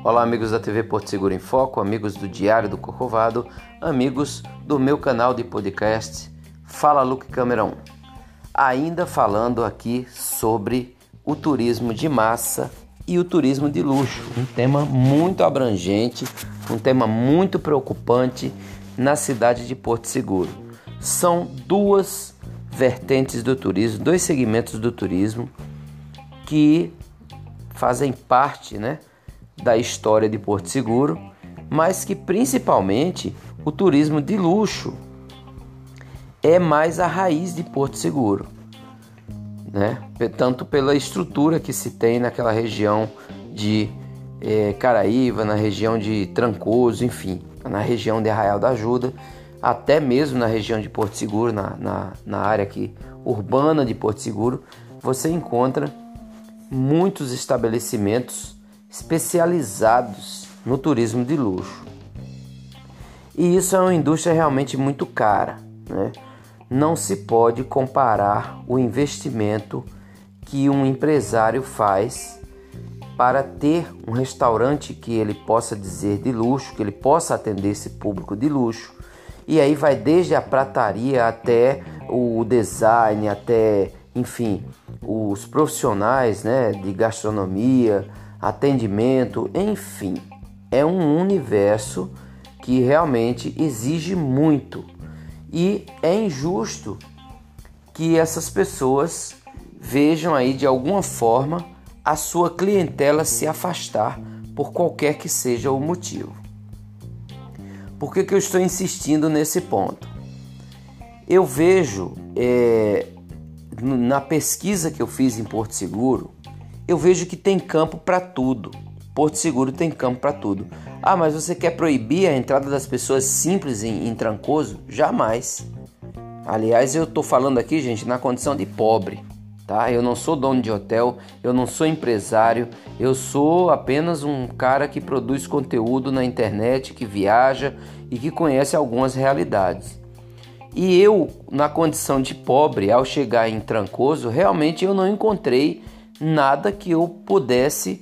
Olá, amigos da TV Porto Seguro em Foco, amigos do Diário do Corcovado, amigos do meu canal de podcast Fala Luke Câmera 1. Ainda falando aqui sobre o turismo de massa e o turismo de luxo, um tema muito abrangente, um tema muito preocupante na cidade de Porto Seguro. São duas vertentes do turismo, dois segmentos do turismo que fazem parte, da história de Porto Seguro, mas que principalmente o turismo de luxo é mais a raiz de Porto Seguro, tanto pela estrutura que se tem naquela região de Caraíva, na região de Trancoso, enfim, na região de Arraial da Ajuda, até mesmo na região de Porto Seguro, na área aqui urbana de Porto Seguro, você encontra muitos estabelecimentos especializados no turismo de luxo. E isso é uma indústria realmente muito cara, Não se pode comparar o investimento que um empresário faz para ter um restaurante que ele possa dizer de luxo, que ele possa atender esse público de luxo. E aí vai desde a prataria até o design, até, enfim, os profissionais, de gastronomia, atendimento, enfim. É um universo que realmente exige muito. E é injusto que essas pessoas vejam aí de alguma forma a sua clientela se afastar por qualquer que seja o motivo. Por que eu estou insistindo nesse ponto? Eu vejo, na pesquisa que eu fiz em Porto Seguro, eu vejo que tem campo para tudo. Porto Seguro tem campo para tudo. Ah, mas você quer proibir a entrada das pessoas simples em Trancoso? Jamais. Aliás, eu estou falando aqui, gente, na condição de pobre, tá? Eu não sou dono de hotel, eu não sou empresário, eu sou apenas um cara que produz conteúdo na internet, que viaja e que conhece algumas realidades. E eu, na condição de pobre, ao chegar em Trancoso, realmente eu não encontrei nada que eu pudesse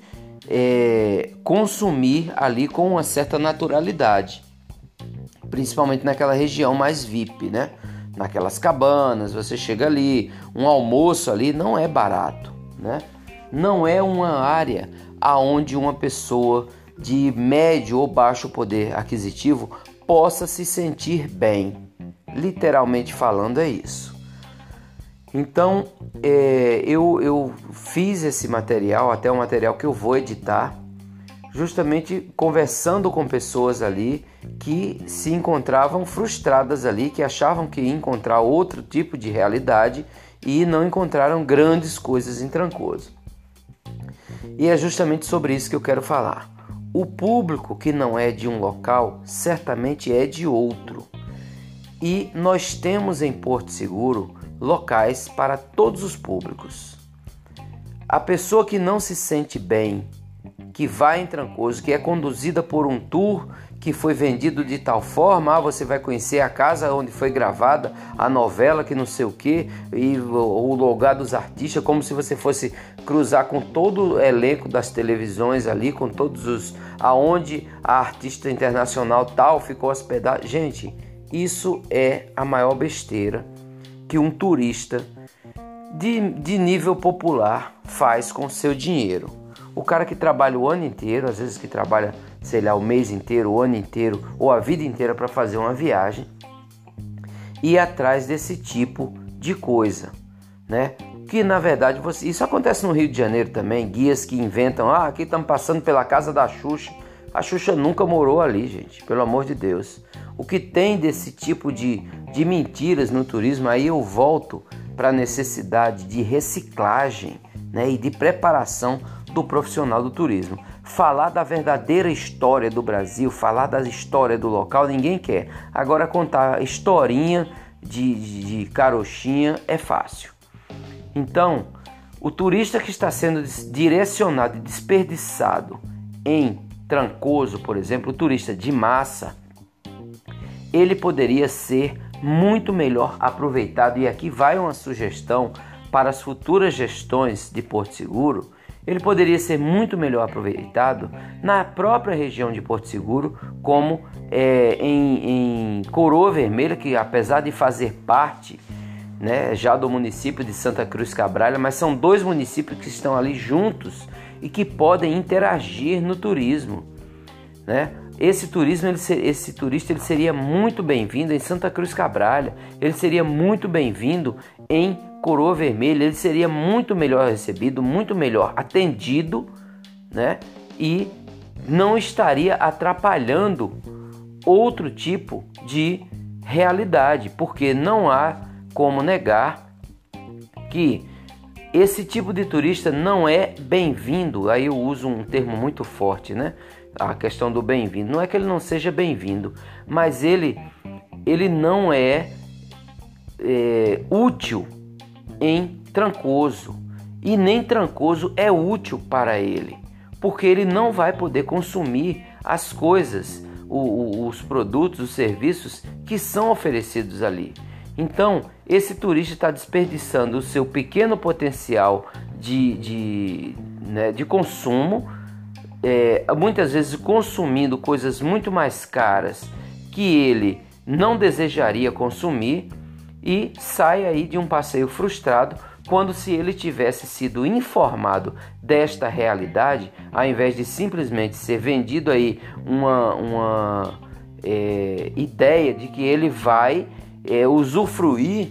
consumir ali com uma certa naturalidade, principalmente naquela região mais VIP, naquelas cabanas. Você chega ali, um almoço ali não é barato, não é uma área aonde uma pessoa de médio ou baixo poder aquisitivo possa se sentir bem. Literalmente falando, é isso. Então, eu fiz esse material, até um material que eu vou editar, justamente conversando com pessoas ali que se encontravam frustradas ali, que achavam que ia encontrar outro tipo de realidade e não encontraram grandes coisas em Trancoso. E é justamente sobre isso que eu quero falar. O público que não é de um local, certamente é de outro. E nós temos em Porto Seguro locais para todos os públicos. A pessoa que não se sente bem, que vai em Trancoso, que é conduzida por um tour que foi vendido de tal forma, você vai conhecer a casa onde foi gravada a novela, que não sei o que, e o lugar dos artistas, como se você fosse cruzar com todo o elenco das televisões ali, com todos os aonde a artista internacional tal ficou hospedada. Gente, isso é a maior besteira que um turista de nível popular faz com o seu dinheiro. O cara que trabalha o ano inteiro, às vezes que trabalha, o mês inteiro, o ano inteiro ou a vida inteira para fazer uma viagem, ir atrás desse tipo de coisa, Que na verdade, isso acontece no Rio de Janeiro também, guias que inventam, aqui estamos passando pela casa da Xuxa. A Xuxa nunca morou ali, gente, pelo amor de Deus. O que tem desse tipo de mentiras no turismo, aí eu volto para a necessidade de reciclagem, e de preparação do profissional do turismo. Falar da verdadeira história do Brasil, falar da história do local, ninguém quer. Agora, contar historinha de carochinha é fácil. Então, o turista que está sendo direcionado e desperdiçado em Trancoso, por exemplo, o turista de massa, ele poderia ser muito melhor aproveitado. E aqui vai uma sugestão para as futuras gestões de Porto Seguro. ele poderia ser muito melhor aproveitado na própria região de Porto Seguro, como em Coroa Vermelha, que apesar de fazer parte, né, já do município de Santa Cruz Cabrália, mas são dois municípios que estão ali juntos e que podem interagir no turismo, né? Esse turista ele seria muito bem-vindo em Santa Cruz Cabrália, ele seria muito bem-vindo em Coroa Vermelha, ele seria muito melhor recebido, muito melhor atendido, né? E não estaria atrapalhando outro tipo de realidade, porque não há como negar que esse tipo de turista não é bem-vindo. Aí eu uso um termo muito forte, né? A questão do bem-vindo. Não é que ele não seja bem-vindo, mas ele não é útil em Trancoso. E nem Trancoso é útil para ele, porque ele não vai poder consumir as coisas, os produtos, os serviços que são oferecidos ali. Então, esse turista está desperdiçando o seu pequeno potencial de consumo, muitas vezes consumindo coisas muito mais caras que ele não desejaria consumir, e sai aí de um passeio frustrado, quando se ele tivesse sido informado desta realidade, ao invés de simplesmente ser vendido aí uma ideia de que ele vai usufruir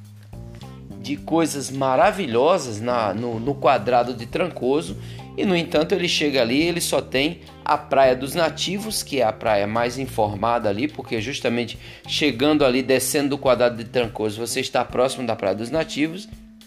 de coisas maravilhosas no quadrado de Trancoso, e no entanto ele chega ali, ele só tem a Praia dos Nativos, que é a praia mais informada ali, porque justamente chegando ali, descendo do quadrado de Trancoso, você está próximo da Praia dos Nativos.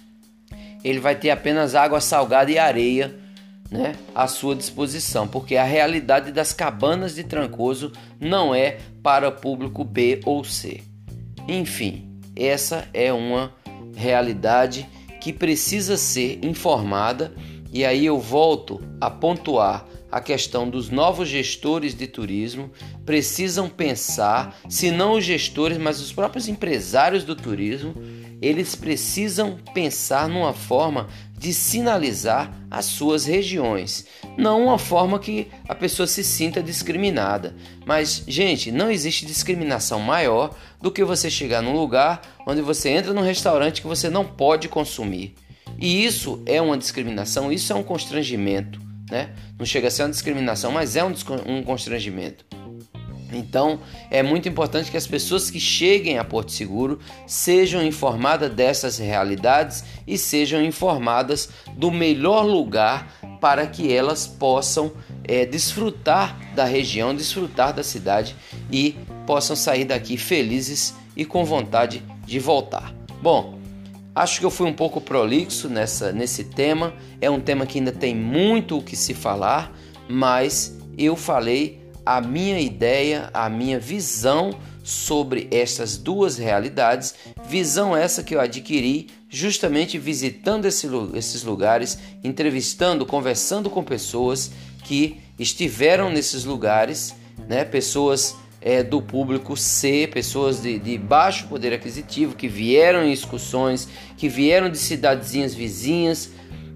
Ele vai ter apenas água salgada e areia, né, à sua disposição, porque a realidade das cabanas de Trancoso não é para público B ou C. Enfim, essa é uma realidade que precisa ser informada, e aí eu volto a pontuar a questão dos novos gestores de turismo. Precisam pensar, se não os gestores, mas os próprios empresários do turismo, eles precisam pensar numa forma de sinalizar as suas regiões, não uma forma que a pessoa se sinta discriminada. Mas, gente, não existe discriminação maior do que você chegar num lugar onde você entra num restaurante que você não pode consumir. E isso é uma discriminação, isso é um constrangimento, né? Não chega a ser uma discriminação, mas é um constrangimento. Então, é muito importante que as pessoas que cheguem a Porto Seguro sejam informadas dessas realidades e sejam informadas do melhor lugar para que elas possam desfrutar da região, desfrutar da cidade e possam sair daqui felizes e com vontade de voltar. Bom, acho que eu fui um pouco prolixo nesse tema. É um tema que ainda tem muito o que se falar, mas eu falei a minha ideia, a minha visão sobre essas duas realidades, visão essa que eu adquiri justamente visitando esses lugares, entrevistando, conversando com pessoas que estiveram nesses lugares, né? Pessoas do público C, pessoas de baixo poder aquisitivo, que vieram em excursões, que vieram de cidadezinhas vizinhas,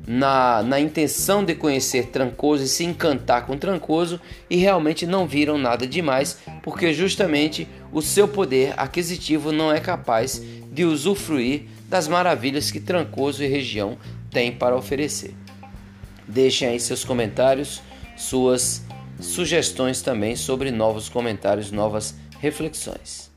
na intenção de conhecer Trancoso e se encantar com Trancoso, e realmente não viram nada demais, porque justamente o seu poder aquisitivo não é capaz de usufruir das maravilhas que Trancoso e região têm para oferecer. Deixem aí seus comentários, suas sugestões também sobre novos comentários, novas reflexões.